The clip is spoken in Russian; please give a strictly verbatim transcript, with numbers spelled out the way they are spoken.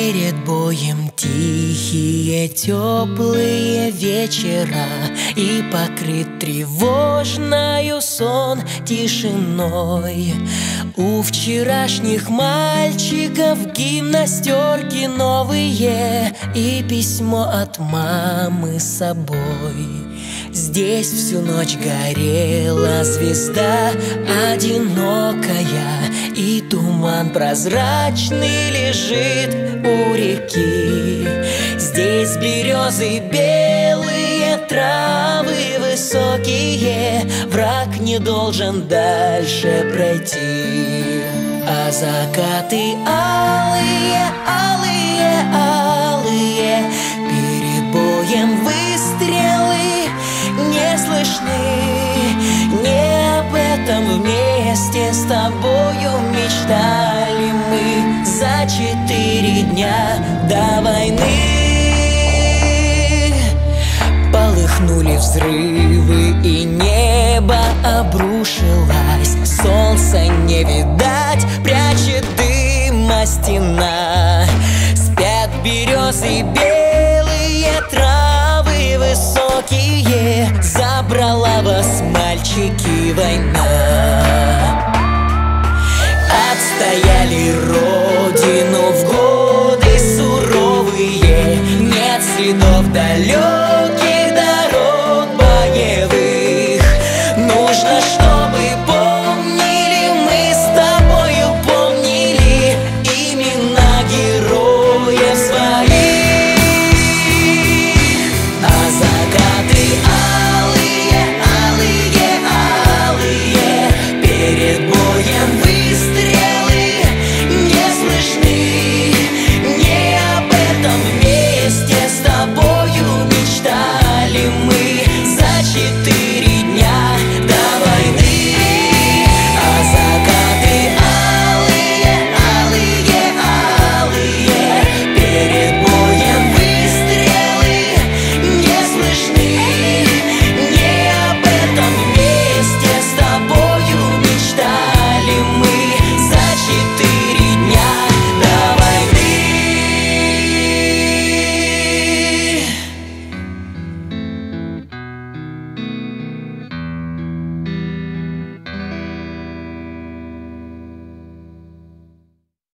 Перед боем тихие, теплые вечера, и покрыт тревожною сон тишиной. У вчерашних мальчиков гимнастерки новые и письмо от мамы с собой. Здесь всю ночь горела звезда одинокая, и туман прозрачный лежит у реки. Здесь березы белые, травы высокие, враг не должен дальше пройти. А закаты алые, алые, алые, перед боем выстрелы не слышны. Не об этом вместе с тобою мечтали мы за четыре дня до войны. Полыхнули взрывы, и небо обрушилось. Солнца не видать, прячет дыма стена. Спят березы белые, травы высокие, забрала вас, мальчики, война.